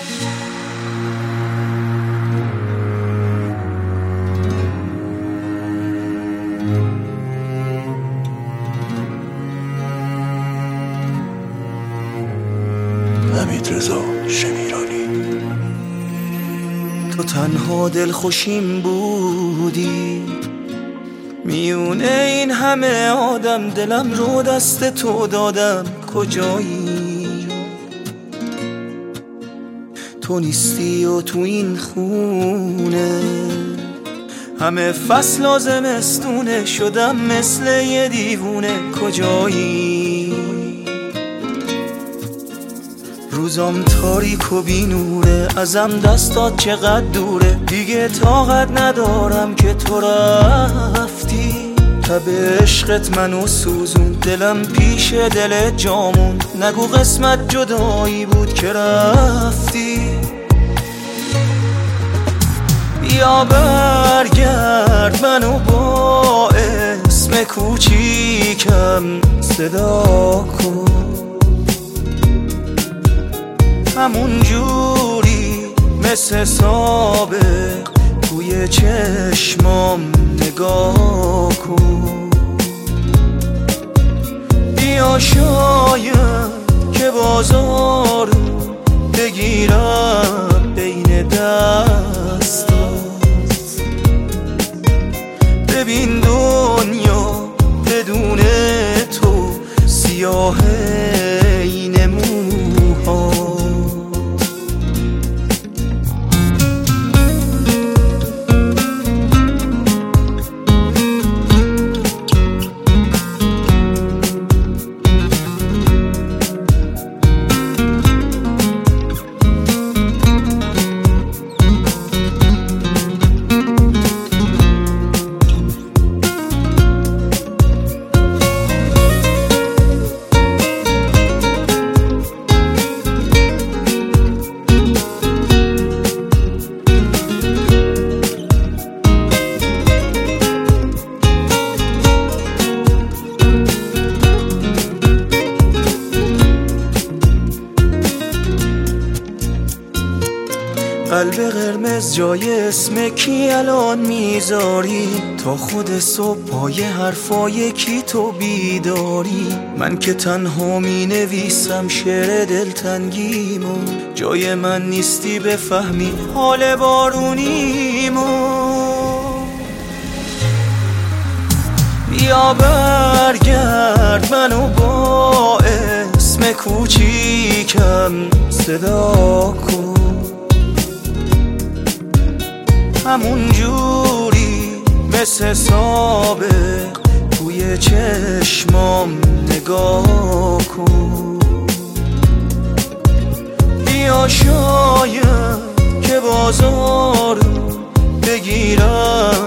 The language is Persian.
حمیدرضا شمیرانی. تو تنها دلخوشیم بودی میونه این همه آدم، دلم رو دست تو دادم کجایی؟ تو نیستی و تو این خونه همه فصل و زمستونه، شدم مثل یه دیوونه کجایی؟ روزام تاریک و بی نوره، ازم دستات چقدر دوره، دیگه طاقت ندارم که تو رفتی. تب عشقت منو سوزون، دلم پیش دلت جامون، نگو قسمت جدایی بود که رفتی. بیا برگرد منو با اسم کوچیکم صدا کن، همون جوری مثل سابق توی چشمام نگاه کن. بیا شاید که بازارو بگیرم بین دستات، ببین دنیا بدون تو سیاه این موها. قلب قرمز جای اسم کی الان میذاری؟ تا خود صبح پای حرفای کی تو بیداری؟ من که تنها می نویسم شعر دلتنگیمو، جای من نیستی بفهمی حال بارونیمو. بیا برگرد منو با اسم کوچیکم صدا کن، همون جوری مثل سابق توی چشمام نگاه کن. بیا شاید که بازارو بگیرم